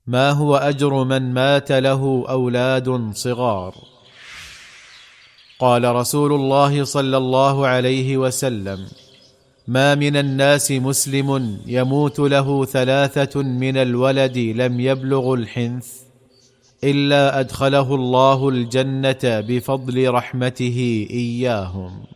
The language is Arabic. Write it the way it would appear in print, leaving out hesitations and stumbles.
ما هو أجر من مات له أولاد صغار؟ قال رسول الله صلى الله عليه وسلم: ما من الناس مسلم يموت له 3 من الولد لم يبلغ الحنث إلا أدخله الله الجنة بفضل رحمته إياهم.